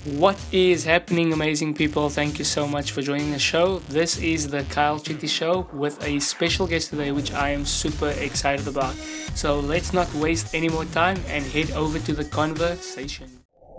What is happening, amazing people? Thank you so much for joining the show. This is the Kyle Chitty Show with a special guest today, which I am super excited about. So let's not waste any more time and head over to the conversation.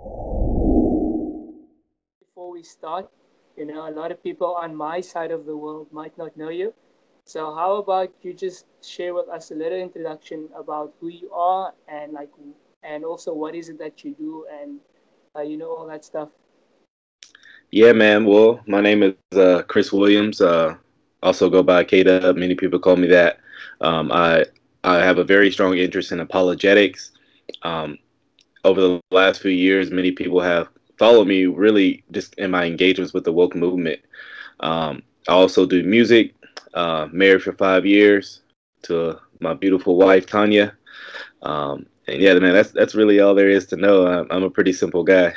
Before we start, a lot of people on my side of the world might not know you. So how about you just share with us a little introduction about who you are and and also what is it that you do and all that stuff. Yeah, man. Well, my name is Chris Williams. Also go by K Dub. Many people call me that. I have a very strong interest in apologetics. Um, Over the last few years, many people have followed me really just in my engagements with the woke movement. I also do music. Married for 5 years to my beautiful wife Tanya. And yeah, man, that's really all there is to know. I'm a pretty simple guy.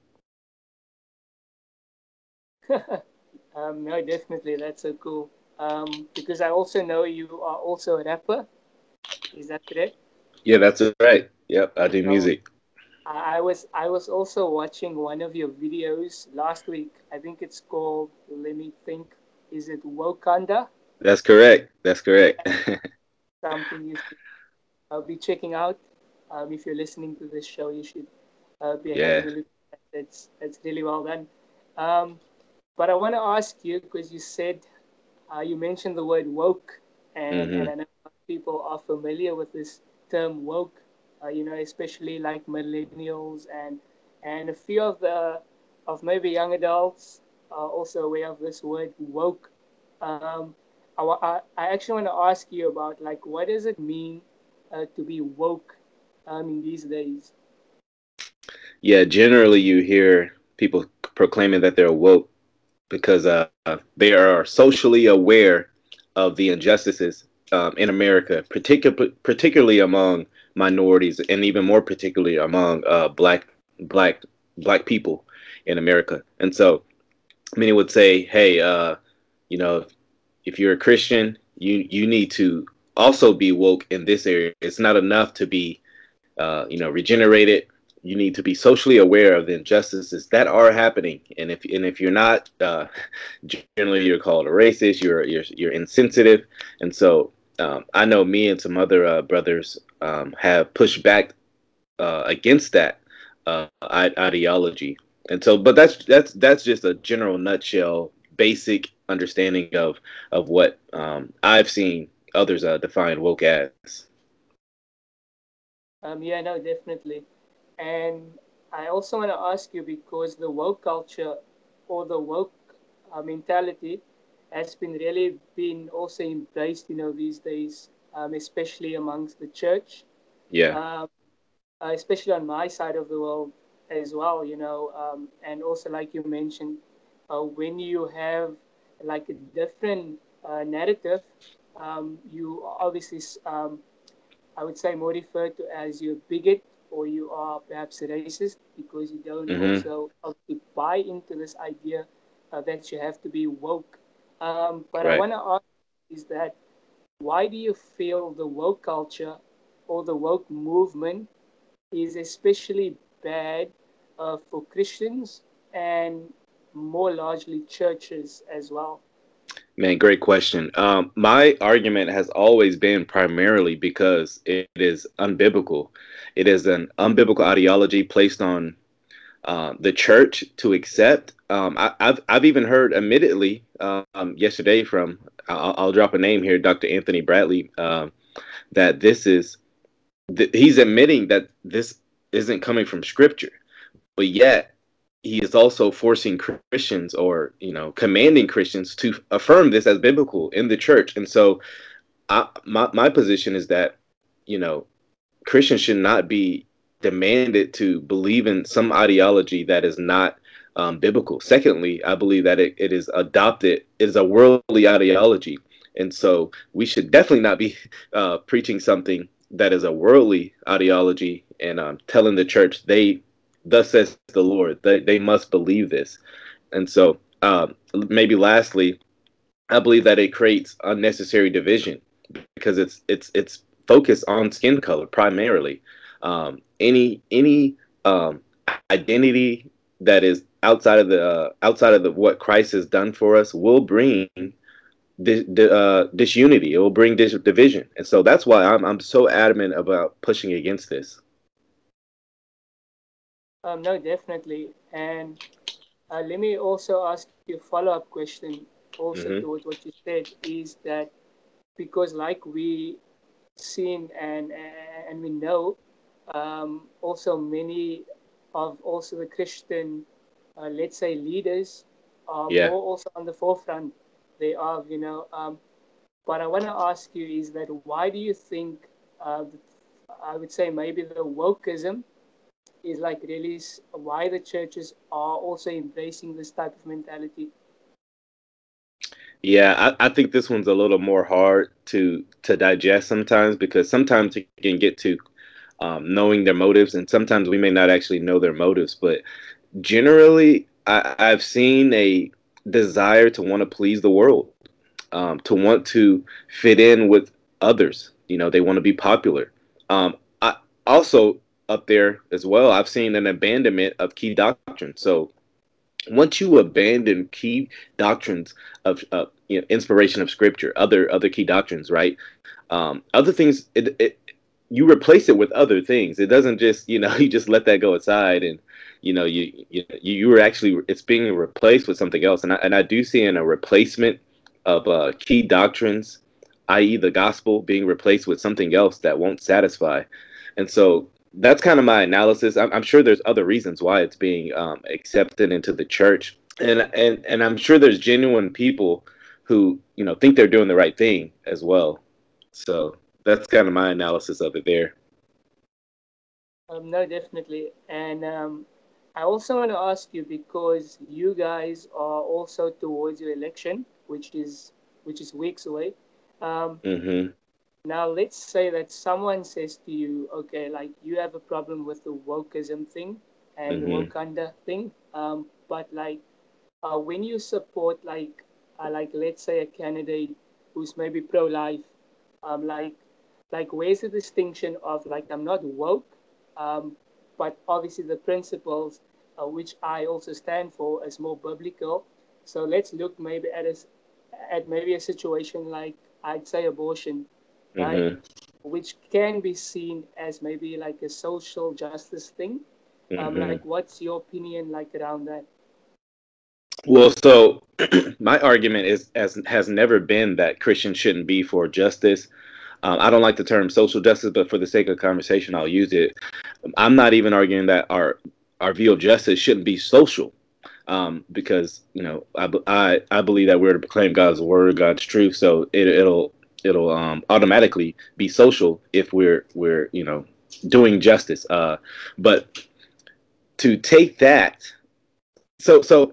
No, definitely, that's so cool. Because I also know you are also a rapper. Is that correct? Yeah, that's right. Yep, I do No, music. I was also watching one of your videos last week. I think it's called. Let me think. Is it Wakanda? That's correct. That's correct. Something you should be checking out. If you're listening to this show, you should be Yeah. having a look. That's really well done. Um, but I want to ask you because you said you mentioned the word woke, and Hmm. I know people are familiar with this term woke. Especially like millennials and a few of maybe young adults are also aware of this word woke. Um, I actually want to ask you about like what does it mean to be woke in these days? Yeah. Generally, you hear people proclaiming that they're woke because they are socially aware of the injustices in America, particularly among minorities, and even more particularly among black people in America. And so many would say, "Hey, you know, if you're a Christian, you need to also be woke in this area. It's not enough to be regenerated. You need to be socially aware of the injustices that are happening. And if you're not, generally you're called a racist. You're insensitive. And so I know me and some other brothers have pushed back against that ideology. And so, but that's just a general nutshell, basic understanding of what I've seen others define woke as. Yeah, no, definitely. And I also want to ask you because the woke culture or the woke mentality has been really been also embraced, these days, especially amongst the church, Yeah. um, especially on my side of the world as well, and also like you mentioned, when you have like a different narrative, you obviously I would say more referred to as you're bigot or you are perhaps racist because you don't Hmm. also buy into this idea that you have to be woke. But I Right. want to ask is that why do you feel the woke culture or the woke movement is especially bad for Christians and more largely churches as well? Man, great question. My argument has always been primarily because it is unbiblical. It is an unbiblical ideology placed on the church to accept. I've even heard, admittedly, yesterday from I'll drop a name here, Dr. Anthony Bradley, that he's admitting that this isn't coming from Scripture, but yet he is also forcing Christians or commanding Christians to affirm this as biblical in the church. And so my position is that you know Christians should not be demanded to believe in some ideology that is not biblical. Secondly, I believe that it is adopted, it is a worldly ideology. And so we should definitely not be preaching something that is a worldly ideology and telling the church thus says the Lord, they must believe this. And so maybe lastly, I believe that it creates unnecessary division because it's focused on skin color primarily. Any identity. that is outside of the what Christ has done for us will bring disunity. It will bring division, and so that's why I'm so adamant about pushing against this. No, definitely. And let me also ask you a follow-up question also Hmm. towards what you said is that because like we seen and we know also many of also the Christian let's say leaders are Yeah. more also on the forefront they are but I want to ask you is that why do you think I would say maybe the wokeism is like really why the churches are also embracing this type of mentality. Yeah, I think this one's a little more hard to digest sometimes because sometimes you can get to knowing their motives, and sometimes we may not actually know their motives. But generally, I've seen a desire to want to please the world, to want to fit in with others. You know, they want to be popular. I also up there as well. I've seen an abandonment of key doctrine. So once you abandon key doctrines of inspiration of scripture, other key doctrines, right? Other things, you replace it with other things. It doesn't just you just let that go aside, and you were actually it's being replaced with something else. And I do see in a replacement of key doctrines, i.e., the gospel, being replaced with something else that won't satisfy. And so that's kind of my analysis. I'm sure there's other reasons why it's being accepted into the church, and I'm sure there's genuine people who think they're doing the right thing as well. So that's kind of my analysis of it there. No, definitely. And I also want to ask you because you guys are also towards your election, which is weeks away. Um, Hmm. Now, let's say that someone says to you, okay, like you have a problem with the wokeism thing and the Hmm. Wakanda thing, but like when you support like let's say a candidate who's maybe pro-life, like where's the distinction of like I'm not woke, um, but obviously the principles which I also stand for is more biblical. So let's look maybe at maybe a situation like I'd say abortion, right? Hmm. Which can be seen as maybe like a social justice thing. Hmm. Like, what's your opinion like around that? Well, so my argument is as has never been that Christians shouldn't be for justice. I don't like the term social justice, but for the sake of conversation, I'll use it. I'm not even arguing that our view of justice shouldn't be social, because I believe that we're to proclaim God's word, God's truth. So it'll automatically be social if we're doing justice. But to take that, so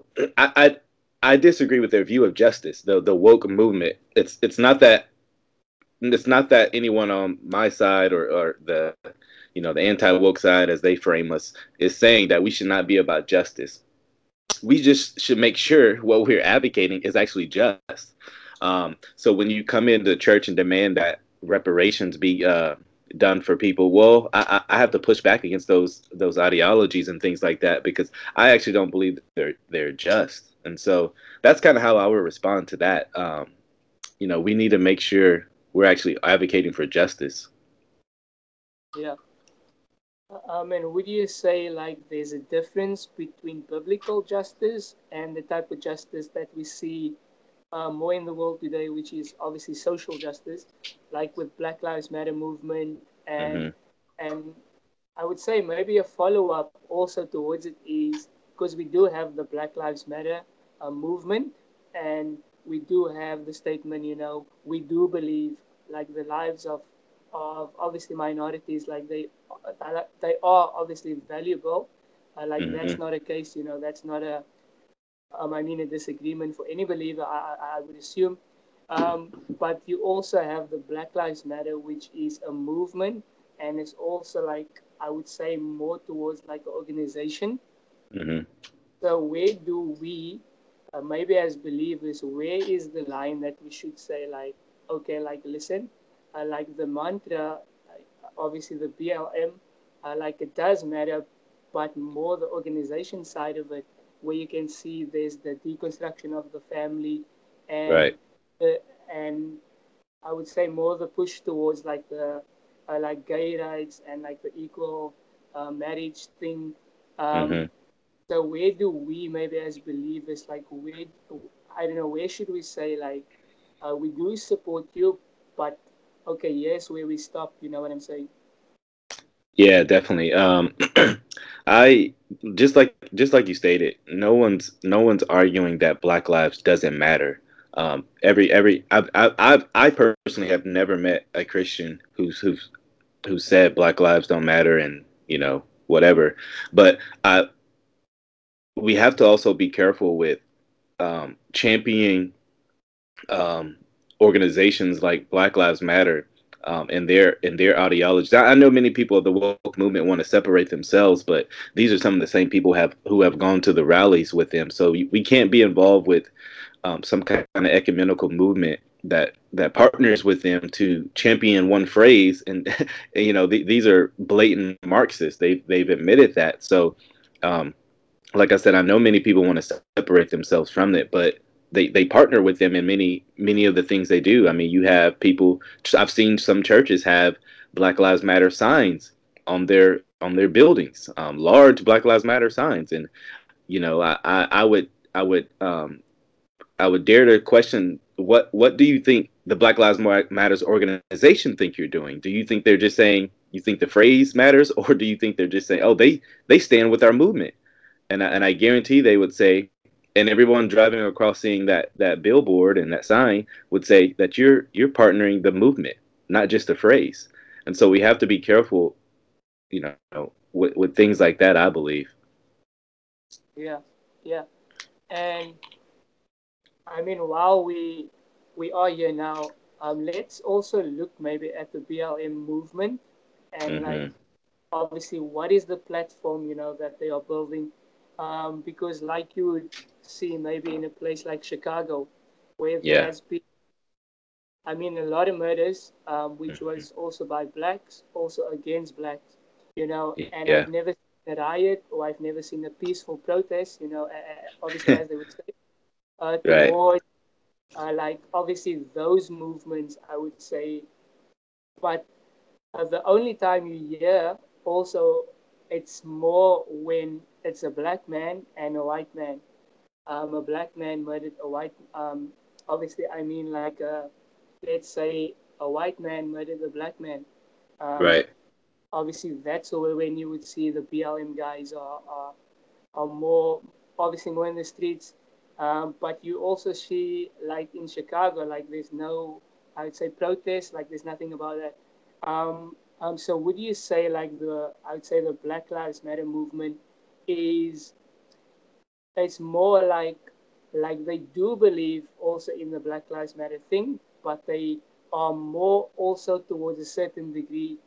I disagree with their view of justice. The woke movement. It's not that anyone on my side or the anti woke side, as they frame us, is saying that we should not be about justice. We just should make sure what we're advocating is actually just. So when you come into church and demand that reparations be done for people, well, I have to push back against those ideologies and things like that because I actually don't believe that they're just. And so that's kind of how I would respond to that. We need to make sure we're actually advocating for justice. Yeah. And would you say like there's a difference between biblical justice and the type of justice that we see more in the world today, which is obviously social justice, like with Black Lives Matter movement Hmm. and I would say maybe a follow up also towards it is because we do have the Black Lives Matter movement, and we do have the statement, we do believe like the lives of obviously minorities, like they are obviously valuable. Like that's Hmm. not a case, that's not I mean, a disagreement for any believer, I would assume. But you also have the Black Lives Matter, which is a movement, and it's also like I would say more towards like an organization. Hmm. So where do we, maybe as believers, where is the line that we should say like, okay, like listen, like the mantra, obviously the BLM, like it does matter, but more the organization side of it, where you can see there's the deconstruction of the family, and Right. the and I would say more the push towards like the like gay rights and like the equal marriage thing. Um, Hmm. so where do we maybe as believers like where I don't know where should we say like we do support you, but okay, yes, where we stop. You know what I'm saying? Yeah, definitely. I just like you stated, no one's arguing that Black lives doesn't matter. I personally have never met a Christian who said Black lives don't matter, and whatever. But we have to also be careful with championing um, organizations like Black Lives Matter, and their ideologies. I know many people of the woke movement want to separate themselves, but these are some of the same people who have gone to the rallies with them. So we can't be involved with some kind of ecumenical movement that partners with them to champion one phrase. And these are blatant Marxists. They've admitted that. So um, like I said, I know many people want to separate themselves from it, but they partner with them in many of the things they do. I mean, you have people. I've seen some churches have Black Lives Matter signs on their buildings, large Black Lives Matter signs, and I would dare to question what do you think the Black Lives Matters organization think you're doing? Do you think they're just saying you think the phrase matters, or do you think they're just saying, oh, they stand with our movement? And I guarantee they would say, and everyone driving across seeing that billboard and that sign would say that you're partnering the movement, not just a phrase. And so we have to be careful, with things like that, I believe. Yeah, yeah. And I mean, while we are here now, let's also look maybe at the BLM movement and like Hmm. obviously what is the platform that they are building, because like you would see maybe in a place like Chicago, where there Yeah. has been I mean, a lot of murders, which Hmm. was also by blacks, also against blacks, and Yeah. I've never seen a riot or I've never seen a peaceful protest, obviously, as they would say, Right. towards, like, obviously, those movements, I would say, but the only time you hear also, it's more when it's a black man and a white man. A black man murdered a white, obviously, I mean, like, let's say a white man murdered a black man. Um, Right. obviously, that's where when you would see the BLM guys are more, obviously, more in the streets. But you also see, like in Chicago, like there's no, I would say, protest, like there's nothing about that. So would you say, like, I would say the Black Lives Matter movement is it's more like they do believe also in the Black Lives Matter thing, but they are more also towards a certain degree.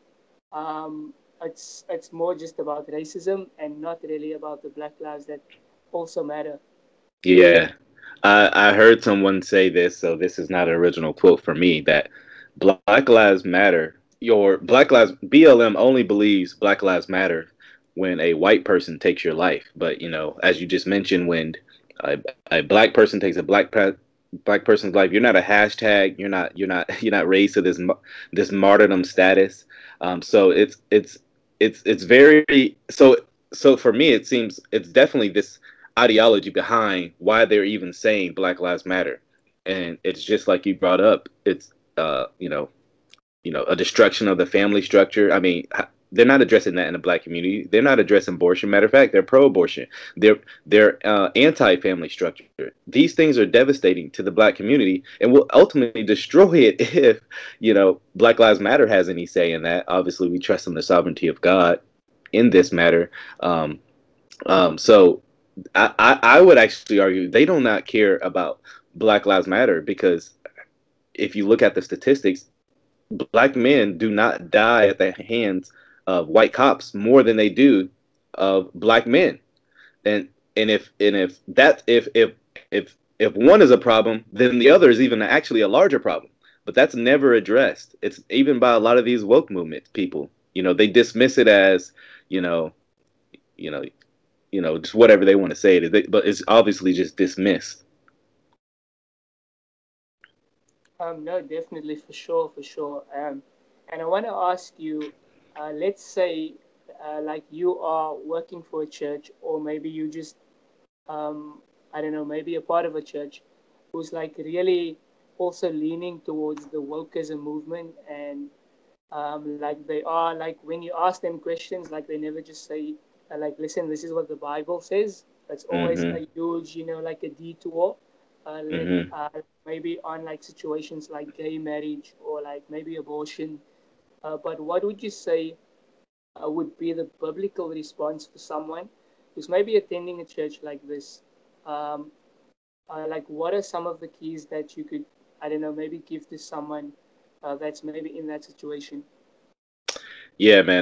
It's more just about racism and not really about the Black lives that also matter. Yeah. I heard someone say this, so this is not an original quote for me, that Black Lives Matter, your Black Lives BLM only believes Black Lives Matter when a white person takes your life. But as you just mentioned, when a black person takes a black person's life, you're not a hashtag. You're not raised to this martyrdom status. So it's very so for me it seems it's definitely this ideology behind why they're even saying Black Lives Matter, and it's just like you brought up. It's uh, you know, a destruction of the family structure. I mean, they're not addressing that in the black community. They're not addressing abortion. Matter of fact, they're pro-abortion. They're anti-family structure. These things are devastating to the black community and will ultimately destroy it if Black Lives Matter has any say in that. Obviously, we trust in the sovereignty of God in this matter. Um, so I would actually argue they do not care about Black Lives Matter, because if you look at the statistics, black men do not die at the hands of white cops more than they do of black men. And if one is a problem, then the other is even actually a larger problem. But that's never addressed. It's even by a lot of these woke movement people. They dismiss it as, you know, you know, just whatever they want to say it, but it's obviously just dismissed. No, definitely, for sure, for sure. And I want to ask you, let's say, like you are working for a church, or maybe you just, I don't know, maybe a part of a church who's like really also leaning towards the wokeism movement, and like they are like when you ask them questions, like they never just say, like, listen, this is what the Bible says. That's always Hmm. a huge, like a detour. Let Hmm. maybe on like situations like gay marriage or like maybe abortion. But what would you say would be the biblical response for someone who's maybe attending a church like this? Um, like, what are some of the keys that you could, I don't know, maybe give to someone that's maybe in that situation? Yeah, man.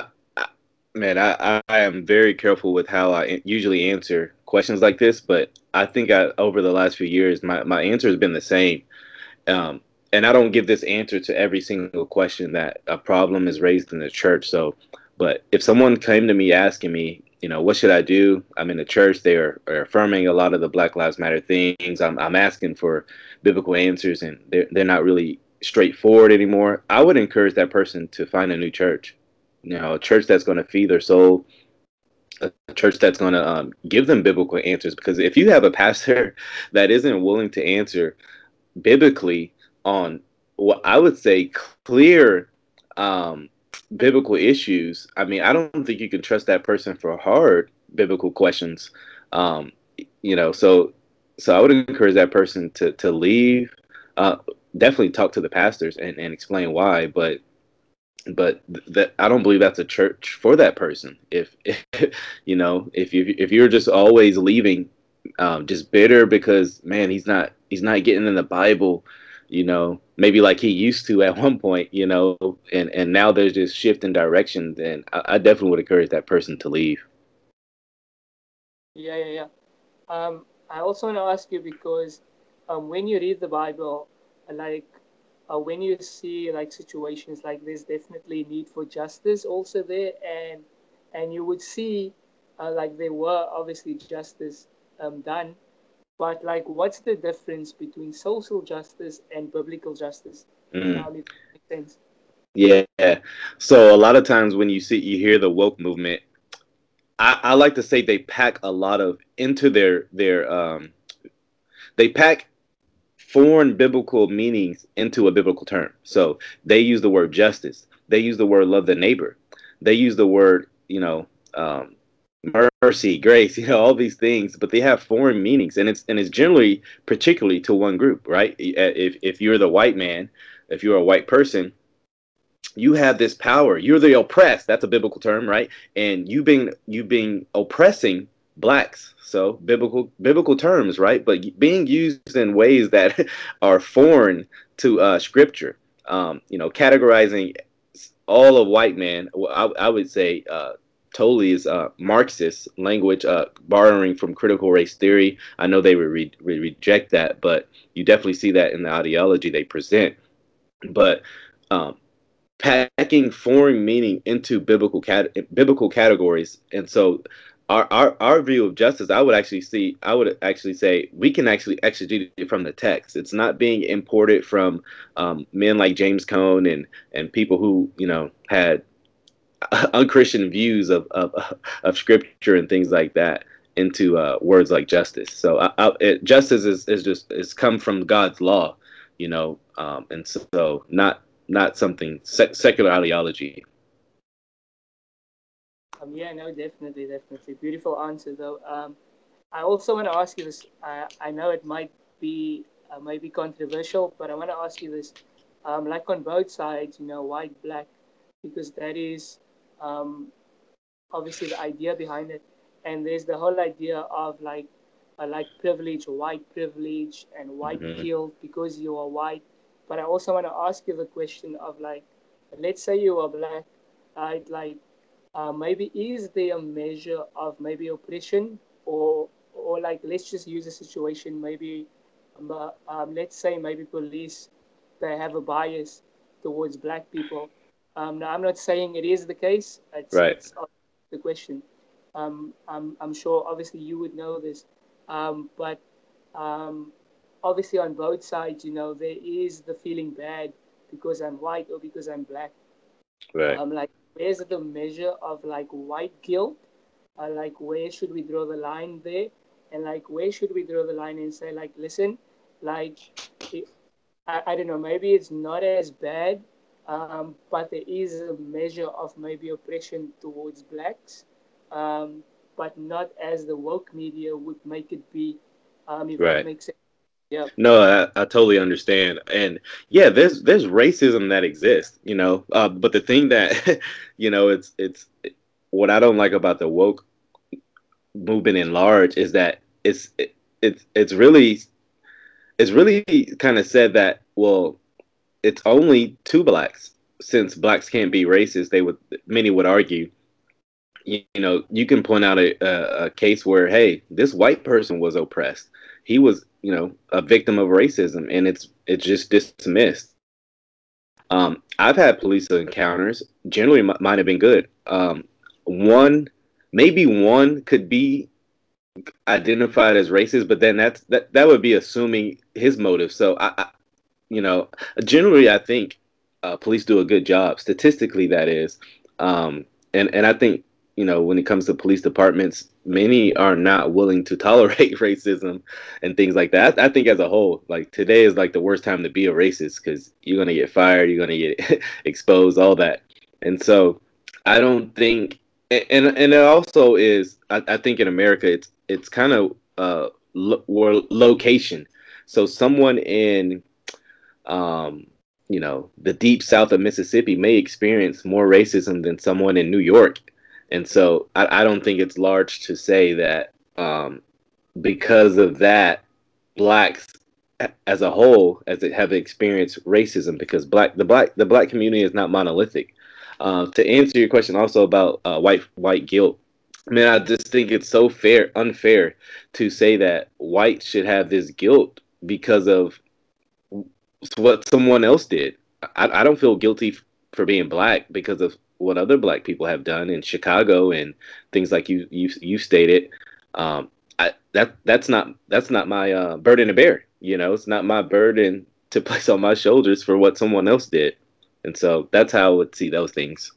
I am very careful with how I usually answer questions like this, but I think over the last few years, my answer has been the same. Um, and I don't give this answer to every single question that a problem is raised in the church. So, but if someone came to me asking me, what should I do? I'm in the church. Are affirming a lot of the Black Lives Matter things. I'm asking for biblical answers, and they're not really straightforward anymore. I would encourage that person to find a new church. A church that's going to feed their soul, a church that's going to give them biblical answers. Because if you have a pastor that isn't willing to answer biblically on what I would say clear um, biblical issues, I mean, I don't think you can trust that person for hard biblical questions. Um, so I would encourage that person to leave. Definitely talk to the pastors and explain why, but that I don't believe that's a church for that person. If if you're just always leaving, just bitter because man he's not getting in the Bible, maybe like he used to at one point, and now there's just shift in direction, then I definitely would encourage that person to leave. Yeah, yeah, yeah. I also want to ask you because when you read the Bible, like when you see like situations like this, definitely need for justice also there, and you would see like there were obviously justice done, but like what's the difference between social justice and biblical justice? Mm. If that makes sense. Yeah. So a lot of times when you hear the woke movement, I like to say they pack a lot of into their they pack foreign biblical meanings into a biblical term. So they use the word justice. They use the word love the neighbor. They use the word, mercy, grace, all these things, but they have foreign meanings, and it's generally particularly to one group, right? If you're the white man, if you're a white person, you have this power. You're the oppressed. That's a biblical term, right? And you being oppressing blacks. So biblical terms, right? But being used in ways that are foreign to scripture. Categorizing all of white man, I would say totally is Marxist language, borrowing from critical race theory. I know they would reject that, but you definitely see that in the ideology they present. But um, packing foreign meaning into biblical categories, and so our view of justice, I would actually say we can actually exegete it from the text. It's not being imported from men like James Cone and people who had unchristian views of scripture and things like that into words like justice. So justice is come from God's law, and so not something secular ideology. Yeah, no, definitely, definitely. Beautiful answer, though. I also want to ask you this. I know it might be controversial, but I want to ask you this. Like on both sides, white, black, because that is um, obviously the idea behind it, and there's the whole idea of like privilege, white privilege, and white Hmm. guilt because you are white. But I also want to ask you the question of like, let's say you are black, like maybe is there a measure of maybe oppression or like let's just use a situation maybe let's say maybe police they have a bias towards black people. Now I'm not saying it is the case. It's Right. it's the question. I'm sure obviously you would know this, but um, obviously on both sides, there is the feeling bad because I'm white or because I'm black. Right. Like, where's the measure of like white guilt? Like, where should we draw the line there? And like, where should we draw the line and say, like, listen, like, it, I don't know, maybe it's not as bad, but there is a measure of maybe oppression towards blacks, um, but not as the woke media would make it be, if that Right. makes sense. Yeah. No, I totally understand. And yeah, there's racism that exists, but the thing that it's what I don't like about the woke movement in large is that it's really kind of said that, well, it's only two blacks. Since blacks can't be racist, many would argue, you can point out a case where, hey, this white person was oppressed. He was, a victim of racism, and it's just dismissed. I've had police encounters. Generally, mine have been good. One, maybe one could be identified as racist, but then that would be assuming his motive. So you know, generally, I think police do a good job statistically. That is, and I think when it comes to police departments, many are not willing to tolerate racism and things like that. I think as a whole, like today is like the worst time to be a racist because you're gonna get fired, you're gonna get exposed, all that, and so I don't think, and it also is. I think in America, it's kind of location. So someone in um, the deep south of Mississippi may experience more racism than someone in New York. And so I don't think it's large to say that because of that, blacks as a whole as it have experienced racism because the black community is not monolithic. To answer your question also about white guilt, man, I just think it's so unfair to say that whites should have this guilt because of what someone else did. I don't feel guilty for being black because of what other black people have done in Chicago and things like you stated. That's not my burden to bear. It's not my burden to place on my shoulders for what someone else did, and so that's how I would see those things.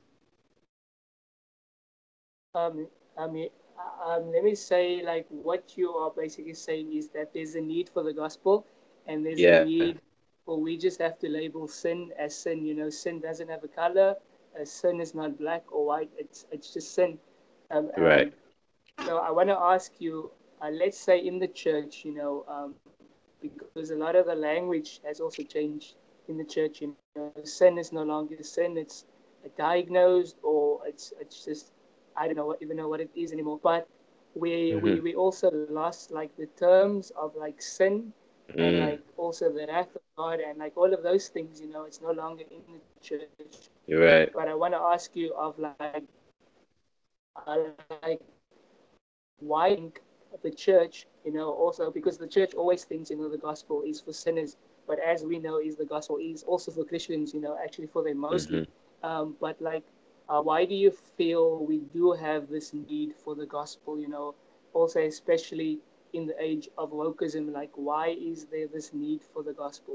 I mean, let me say, like, what you are basically saying is that there's a need for the gospel, and there's a Yeah, need for we just have to label sin as sin. Sin doesn't have a color. Sin is not black or white. It's just sin. Um, right. um, so I want to ask you, let's say in the church, because a lot of the language has also changed in the church. Sin is no longer sin. It's diagnosed, or it's just, I don't know even know what it is anymore. But Hmm. we also lost like the terms of like sin and Mm, like also the wrath of God and like all of those things. It's no longer in the church. you're But right. I want to ask you of like why the church, also because the church always thinks, the gospel is for sinners, but as we know, is the gospel is also for Christians, actually for them mostly. Hmm. But like, why do you feel we do have this need for the gospel? Also especially in the age of wokeism, like why is there this need for the gospel?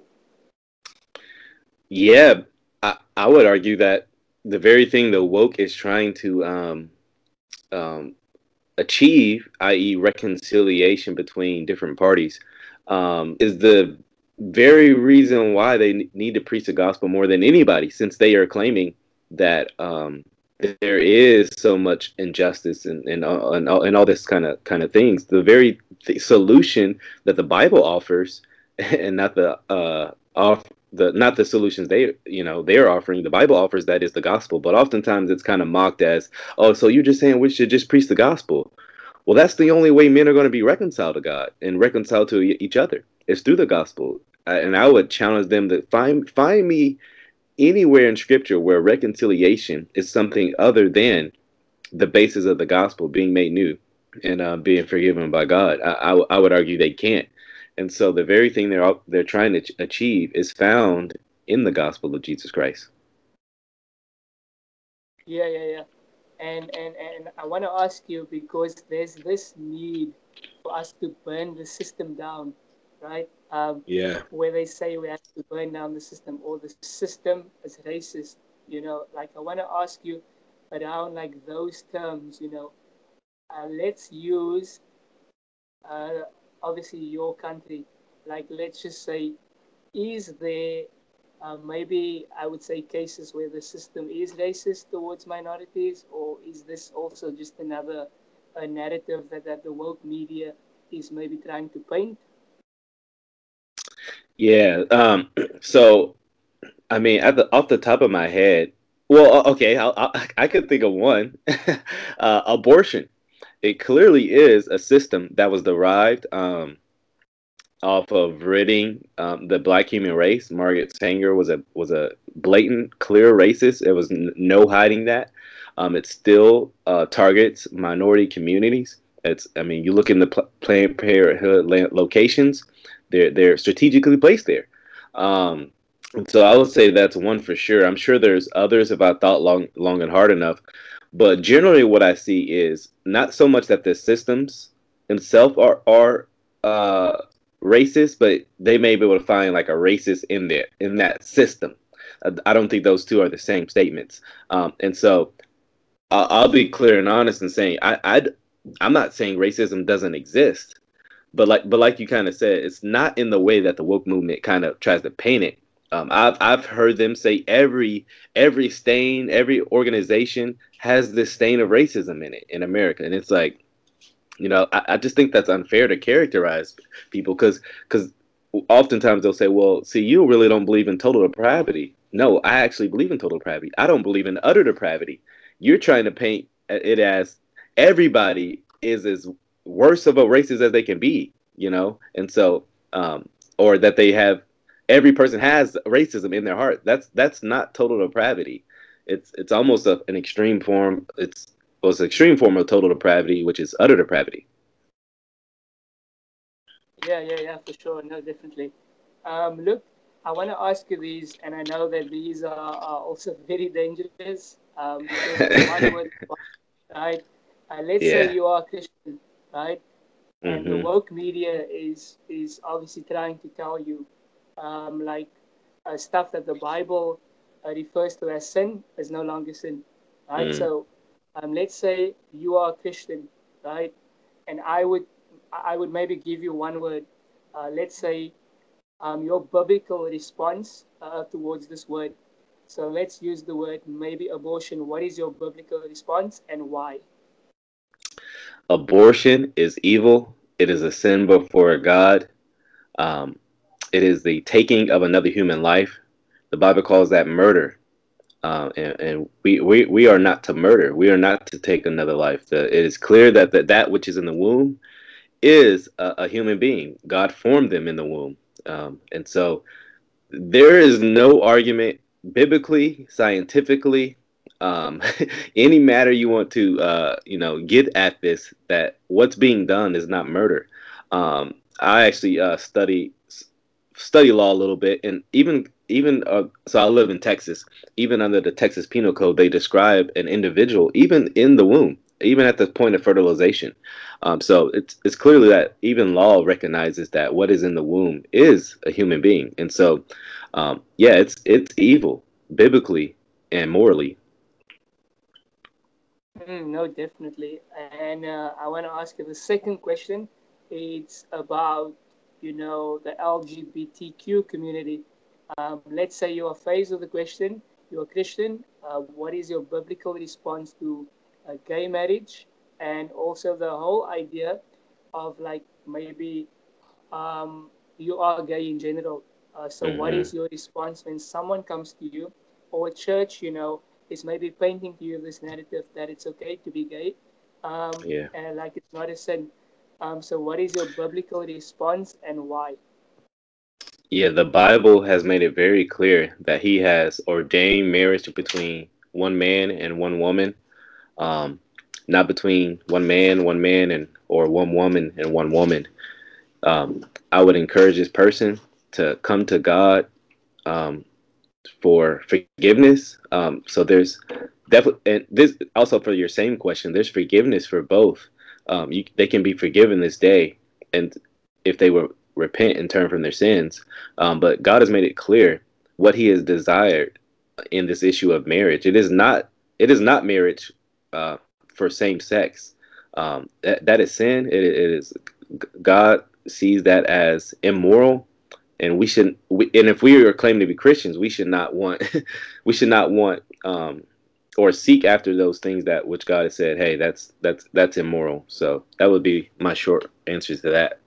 Yeah, I would argue that the very thing the woke is trying to um, achieve, i.e., reconciliation between different parties, is the very reason why they need to preach the gospel more than anybody, since they are claiming that there is so much injustice and all this kind of things. The very solution that the Bible offers, and not the solutions they're offering. The Bible offers that is the gospel, but oftentimes it's kind of mocked as, oh, so you're just saying we should just preach the gospel. Well, that's the only way men are going to be reconciled to God and reconciled to each other. It's through the gospel. And I would challenge them to find me anywhere in Scripture where reconciliation is something other than the basis of the gospel being made new and being forgiven by God. I would argue they can't. And so the very thing they're trying to achieve is found in the gospel of Jesus Christ. Yeah, yeah, yeah. And I want to ask you, because there's this need for us to burn the system down, right? Yeah. Where they say we have to burn down the system, or the system is racist. Like, I want to ask you around like those terms. Let's use uh, obviously your country. Like, let's just say, is there maybe I would say cases where the system is racist towards minorities, or is this also just another narrative that the woke media is maybe trying to paint? Yeah. So I mean, at the off the top of my head, well, okay, I could think of one. Abortion. It clearly is a system that was derived off of ridding the black human race. Margaret Sanger was a blatant, clear racist. It was no hiding that. It still targets minority communities. I mean, you look in the Planned Parenthood locations; they're strategically placed there. Um, and so I would say that's one for sure. I'm sure there's others if I thought long and hard enough. But generally, what I see is not so much that the systems themselves are racist, but they may be able to find like a racist in that system. I don't think those two are the same statements. And so I'll be clear and honest in saying I'm not saying racism doesn't exist, but like you kind of said, it's not in the way that the woke movement kind of tries to paint it. I've heard them say every stain, every organization has this stain of racism in it in America, and it's like, I just think that's unfair to characterize people because oftentimes they'll say, well, see, you really don't believe in total depravity. No, I actually believe in total depravity. I don't believe in utter depravity. You're trying to paint it as everybody is as worse of a racist as they can be, and so or that they have every person has racism in their heart. That's not total depravity. It's almost an extreme form. It's an extreme form of total depravity, which is utter depravity. Yeah, yeah, yeah, for sure. No, definitely. Look, I want to ask you these, and I know that these are also very dangerous, because of the one word, right? Let's say Yeah. you are Christian, right? And the Hmm. woke media is obviously trying to tell you, like, stuff that the Bible refers to as sin is no longer sin, right? Mm. So, let's say you are a Christian, right? And I would maybe give you one word. Let's say your biblical response towards this word. So let's use the word maybe abortion. What is your biblical response and why? Abortion is evil. It is a sin before God. Um, it is the taking of another human life. The Bible calls that murder. And we are not to murder. We are not to take another life. It is clear that which is in the womb is a human being. God formed them in the womb. And so there is no argument biblically, scientifically, um, any matter you want to, get at this, that what's being done is not murder. I actually study law a little bit, and so I live in Texas. Even under the Texas Penal Code, they describe an individual even in the womb, even at the point of fertilization. So it's clearly that even law recognizes that what is in the womb is a human being, and so yeah, it's evil biblically and morally. No, definitely. And I want to ask you the second question. It's about, the LGBTQ community. Let's say you are faced with the question, you're a Christian. What is your biblical response to gay marriage, and also the whole idea of like maybe um, you are gay in general. So, what Hmm. is your response when someone comes to you, or a church, is maybe painting to you this narrative that it's okay to be gay, Yeah. and like it's not a sin? So, what is your biblical response and why? Yeah, the Bible has made it very clear that He has ordained marriage between one man and one woman, um, not between one man, and or one woman and one woman. I would encourage this person to come to God um, for forgiveness. So definitely. And this also for your same question, there's forgiveness for both. They can be forgiven this day, and if they will repent and turn from their sins. But God has made it clear what He has desired in this issue of marriage. It is not marriage for same sex. That is sin. It is God sees that as immoral, and and if we are claiming to be Christians, we should not want we should not want or seek after those things that which God has said, hey, that's immoral. So that would be my short answer to that.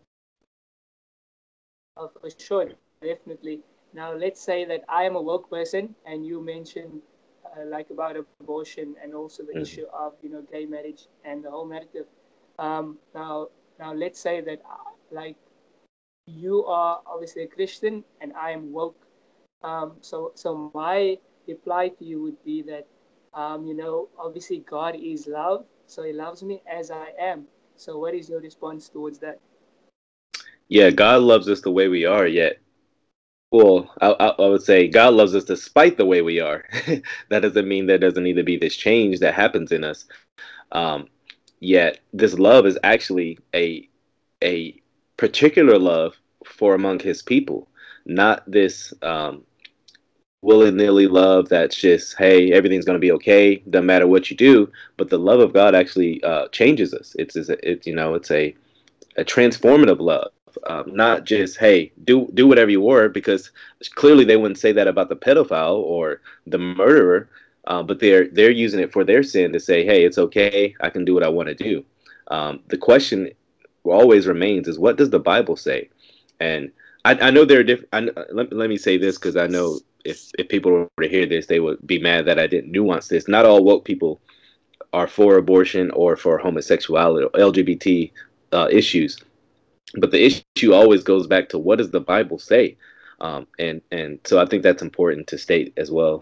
For sure, definitely. Now, let's say that I am a woke person, and you mentioned like about abortion and also the issue Mhm. of gay marriage and the whole narrative. Now let's say that like you are obviously a Christian and I am woke. So my reply to you would be that obviously God is love, so He loves me as I am. So what is your response towards that? Yeah, God loves us the way we are. Yet, well, I would say God loves us despite the way we are. That doesn't mean there doesn't need to be this change that happens in us. Um, Yet, this love is actually a particular love for among His people, not this willy nilly love that's just, hey, everything's going to be okay, doesn't matter what you do. But the love of God actually changes us. It's a transformative love, not just, hey, do whatever you were, because clearly they wouldn't say that about the pedophile or the murderer. But they're using it for their sin to say, hey, it's okay, I can do what I want to do. The question always remains is, what does the Bible say? And I know there are different. Let me say this, because I know if people were to hear this, they would be mad that I didn't nuance this. Not all woke people are for abortion or for homosexuality or LGBT issues, but the issue always goes back to, what does the Bible say? And so I think that's important to state as well.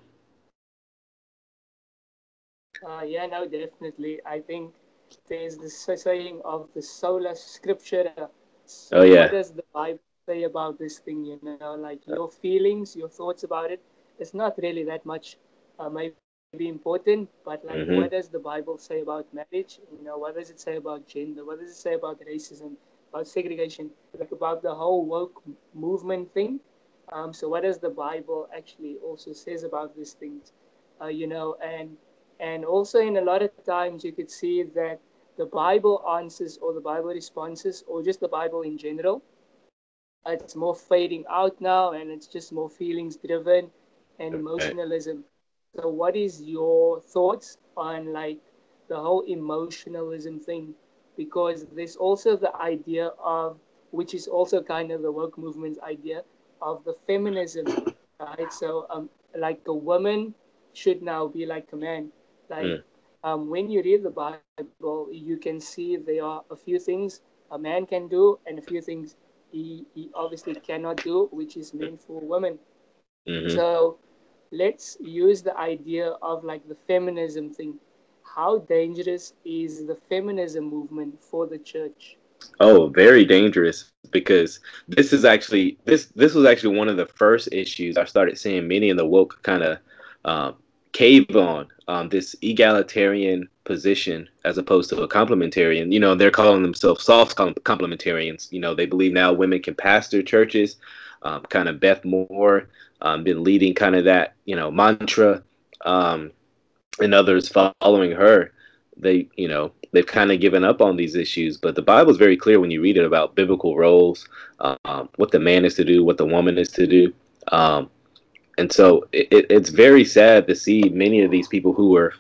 Yeah, no, definitely. I think there's this saying of the sola scriptura. Oh So, what yeah. does the Bible say about this thing? Like your feelings, your thoughts about it. It's not really that much, maybe important, but like, what does the Hmm. Bible say about marriage? What does it say about gender? What does it say about racism, about segregation, like about the whole woke movement thing? So, what does the Bible actually also says about these things? And also in a lot of times you could see that the Bible answers or the Bible responses or just the Bible in general, it's more fading out now and it's just more feelings driven and Right. emotionalism. So what is your thoughts on like the whole emotionalism thing? Because there's also the idea of, which is also kind of the woke movement's idea of the feminism, right? So like a woman should now be like a man. Like Mm. when you read the Bible, you can see there are a few things a man can do and a few things he obviously cannot do, which is meant for women. Hmm. So let's use the idea of like the feminism thing. How dangerous is the feminism movement for the church? Oh, very dangerous, because this was actually one of the first issues I started seeing many in the woke kind of um, cave on, this egalitarian position as opposed to a complementarian. They're calling themselves soft complementarians. They believe now women can pastor churches. Kind of Beth Moore been leading kind of that mantra, um, and others following her. They've kind of given up on these issues, but the Bible is very clear when you read it about biblical roles, what the man is to do, what the woman is to do. um, and so it's very sad to see many of these people who were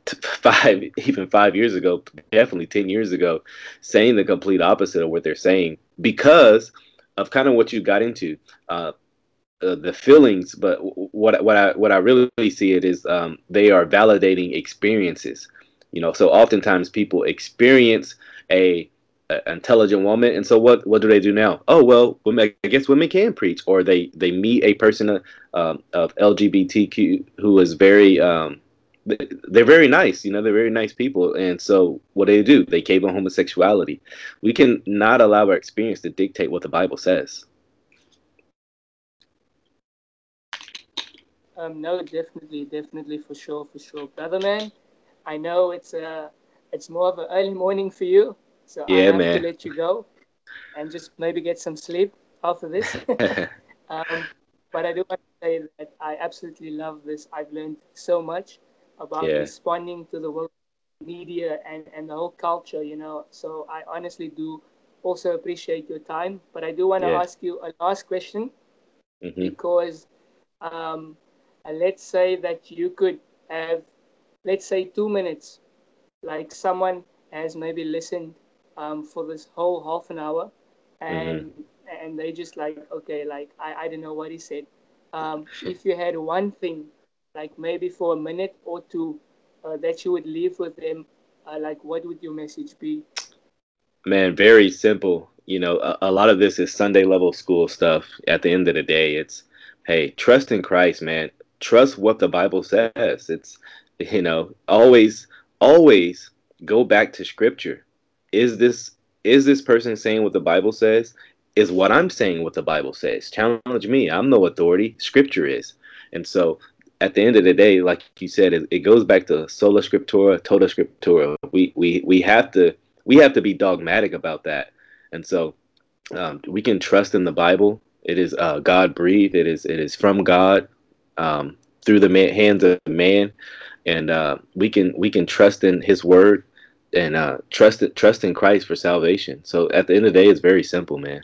even 5 years ago, definitely 10 years ago, saying the complete opposite of what they're saying, because of kind of what you got into. uh, the feelings, but what I really see it is, they are validating experiences. So oftentimes people experience a intelligent woman, and so what do they do now? Oh well, women, I guess women can preach, or they meet a person of LGBTQ who is very they're very nice. They're very nice people, and so what do? They cave on homosexuality. We can not allow our experience to dictate what the Bible says. No, definitely, for sure, brother man. I know it's more of an early morning for you, so I Yeah, have to man. let you go and just maybe get some sleep after this. um, but I do want to say that I absolutely love this. I've learned so much about Yeah, responding to the world media and the whole culture, you know. So I honestly do also appreciate your time. But I do want to yeah. ask you a last question Hmm. because um, let's say that you could have, let's say, 2 minutes, like someone has maybe listened for this whole half an hour, Hmm. and and they just like, okay, like I don't know what he said. If you had one thing, like maybe for a minute or two, that you would leave with them, like what would your message be? Man, very simple. A lot of this is Sunday level school stuff. At the end of the day, it's, hey, trust in Christ, man. Trust what the Bible says. It's, always go back to Scripture. Is this is this person saying what the Bible says? Is what I'm saying what the Bible says? Challenge me. I'm no authority. Scripture is. And so, at the end of the day, like you said, it goes back to sola scriptura, tota scriptura. We have to be dogmatic about that. And so, we can trust in the Bible. It is God breathed. It is from God, through the hands of man, and we can trust in His word, and trust in Christ for salvation. So at the end of the day, it's very simple, man.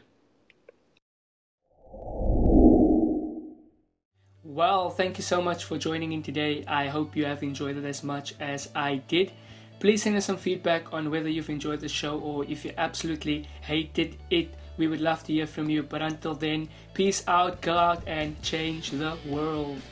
Well, thank you so much for joining in today. I hope you have enjoyed it as much as I did. Please send us some feedback on whether you've enjoyed the show or if you absolutely hated it. We would love to hear from you. But until then, peace out, go out and change the world.